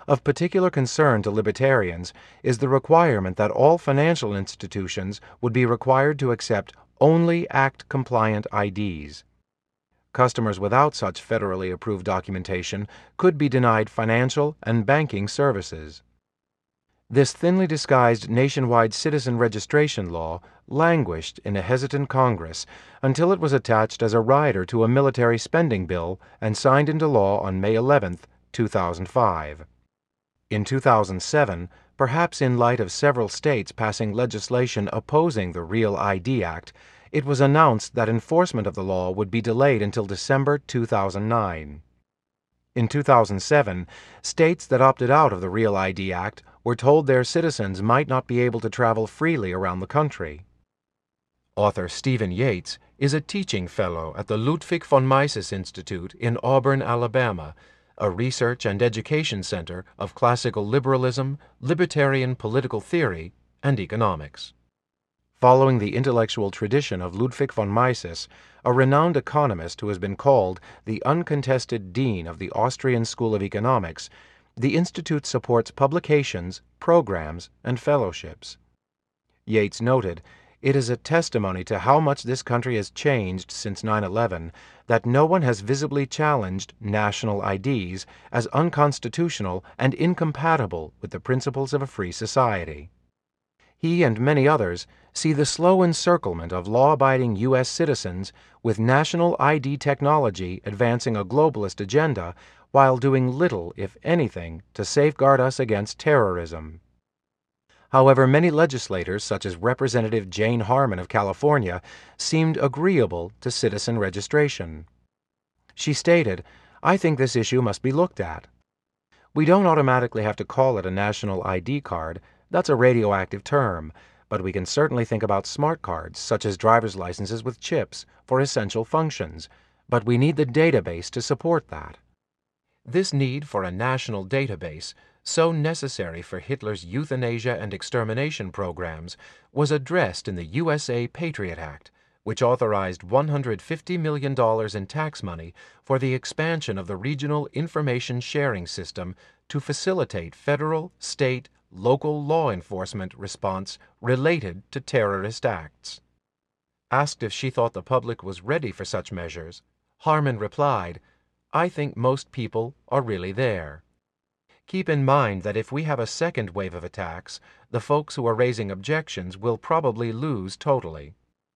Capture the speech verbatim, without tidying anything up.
Of particular concern to libertarians is the requirement that all financial institutions would be required to accept only Act-compliant I Ds. Customers without such federally approved documentation could be denied financial and banking services. This thinly disguised nationwide citizen registration law languished in a hesitant Congress until it was attached as a rider to a military spending bill and signed into law on May eleventh, two thousand five. In two thousand seven, perhaps in light of several states passing legislation opposing the REAL I D Act, it was announced that enforcement of the law would be delayed until December two thousand nine. In two thousand seven, states that opted out of the REAL I D Act were told their citizens might not be able to travel freely around the country. Author Stephen Yates is a teaching fellow at the Ludwig von Mises Institute in Auburn, Alabama, a research and education center of classical liberalism, libertarian political theory, and economics. Following the intellectual tradition of Ludwig von Mises, a renowned economist who has been called the uncontested dean of the Austrian School of Economics, the Institute supports publications, programs, and fellowships. Yates noted, "It is a testimony to how much this country has changed since nine eleven that no one has visibly challenged national I Ds as unconstitutional and incompatible with the principles of a free society." He and many others see the slow encirclement of law-abiding U S citizens with national I D technology advancing a globalist agenda while doing little, if anything, to safeguard us against terrorism. However, many legislators, such as Representative Jane Harman of California, seemed agreeable to citizen registration. She stated, "I think this issue must be looked at. We don't automatically have to call it a national I D card. That's a radioactive term, but we can certainly think about smart cards, such as driver's licenses with chips, for essential functions, but we need the database to support that." This need for a national database, so necessary for Hitler's euthanasia and extermination programs, was addressed in the U S A Patriot Act, which authorized one hundred fifty million dollars in tax money for the expansion of the regional information sharing system to facilitate federal, state, local law enforcement response related to terrorist acts. Asked if she thought the public was ready for such measures, Harman replied, "I think most people are really there. Keep in mind that if we have a second wave of attacks, the folks who are raising objections will probably lose totally."